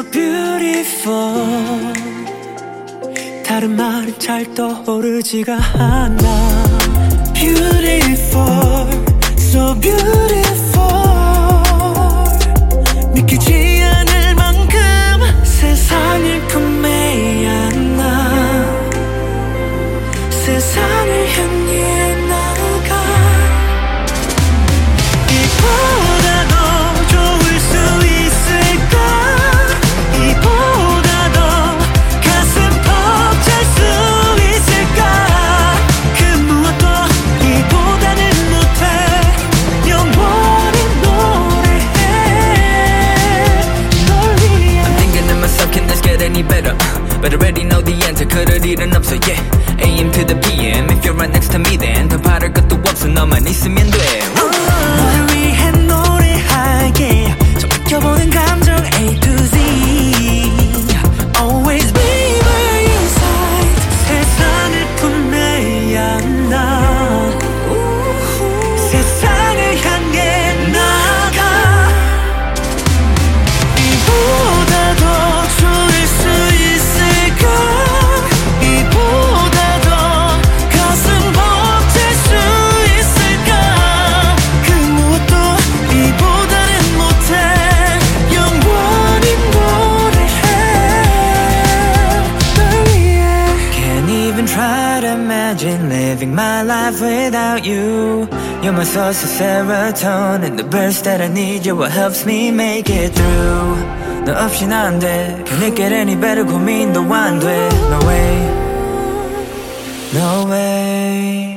beautiful. 다른 말은 잘 떠오르지가 않아. Beautiful, so beautiful. 믿기지 않을 만큼 세상을 품에야 나. 세상을 향해 나가. 이보다 더 좋을 수 있을까? 이보다 더 가슴 벅찰 수 있을까? 그 무엇도 이보다는 못해. 영원히 노래해 널 위해. I'm thinking to myself, can this get any better? But I already know the answer, 그럴 일은 없어, yeah. AM to the PM, if you're right next to me then 더 바랄 것도 없어, 너만 있으면 돼. 너를 위해 노래하게 좀 느껴보는 감정 A to Z. Always be by your side. 세상을 품에야 나. 세상을 향해 나가. 이보다 더 좋을 수 있을까? 이보다 더 가슴 벅찰 수 있을까? 그 무엇도 이보다는 못해. 영원히 노래해 널 위해. Can't even try to imagine living my life without you. You're my source of serotonin, the burst that I need. You're what helps me make it through. 너 없인 안 돼. Can it get any better? 고민도 안 돼. No way, no way.